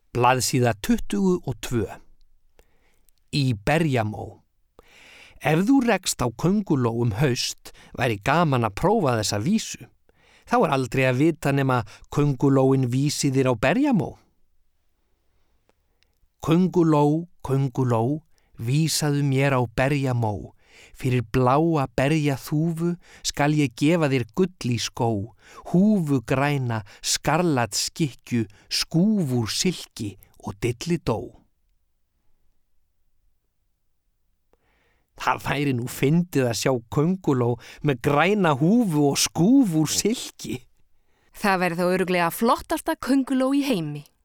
Blaðsíða 22. Í berjamó. Ef þú rekst á könguló haust, væri gaman að prófa þessa vísu. Þá aldrei að vita nema köngulóin vísi þér á berjamó. Könguló, könguló, vísaðu mér á berjamó. Fyrir bláa berjaþúfu skal ég gefa þér gull í skó, húfu græna, skarlatskikkju, skúfur silki og dillidó. Það væri nú fyndið að sjá könguló með græna húfu og skúfur silki. Það væri þá örugglega flottasta könguló í heimi.